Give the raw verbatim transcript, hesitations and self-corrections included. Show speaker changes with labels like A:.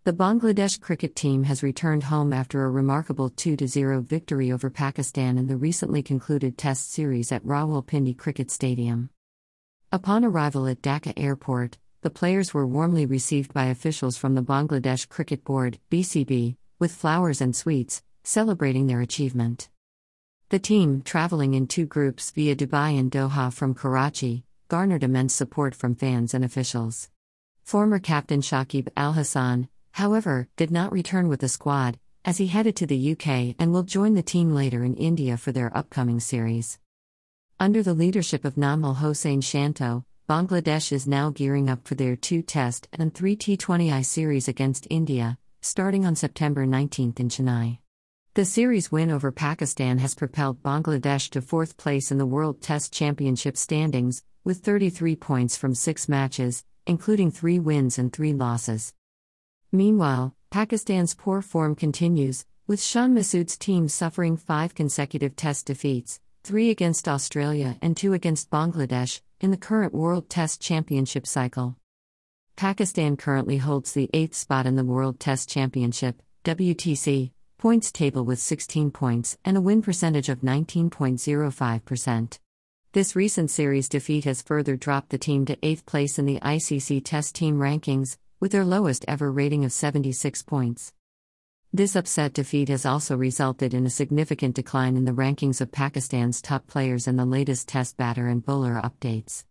A: The Bangladesh cricket team has returned home after a remarkable two to zero victory over Pakistan in the recently concluded Test series at Rawalpindi Cricket Stadium. Upon arrival at Dhaka Airport, the players were warmly received by officials from the Bangladesh Cricket Board (B C B), with flowers and sweets, celebrating their achievement. The team, traveling in two groups via Dubai and Doha from Karachi, garnered immense support from fans and officials. Former captain Shakib Al Hasan, however, did not return with the squad, as he headed to the U K and will join the team later in India for their upcoming series. Under the leadership of Namal Hossain Shanto, Bangladesh is now gearing up for their two Test and three T twenty I series against India, starting on September nineteenth in Chennai. The series win over Pakistan has propelled Bangladesh to fourth place in the World Test Championship standings, with thirty-three points from six matches, including three wins and three losses. Meanwhile, Pakistan's poor form continues, with Shan Masood's team suffering five consecutive Test defeats, three against Australia and two against Bangladesh, in the current World Test Championship cycle. Pakistan currently holds the eighth spot in the World Test Championship (W T C) points table with sixteen points and a win percentage of nineteen point zero five percent. This recent series defeat has further dropped the team to eighth place in the I C C Test team rankings, with their lowest ever rating of seventy-six points. This upset defeat has also resulted in a significant decline in the rankings of Pakistan's top players in the latest Test batter and bowler updates.